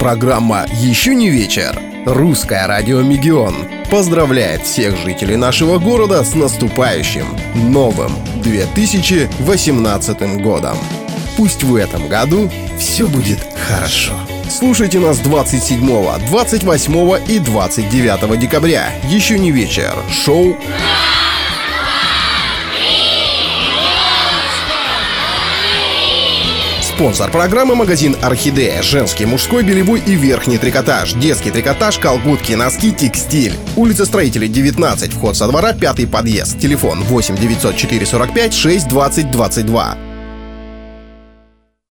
Программа «Еще не вечер». Русское радио «Мегион» поздравляет всех жителей нашего города с наступающим новым 2018 годом. Пусть в этом году все будет хорошо. Слушайте нас 27, 28 и 29 декабря. «Еще не вечер». Шоу спонсор программы — магазин «Орхидея». Женский, мужской, белевой и верхний трикотаж. Детский трикотаж, колготки, носки, текстиль. Улица Строителей, 19. Вход со двора, 5-й подъезд. Телефон 8 904 45 6 20 22.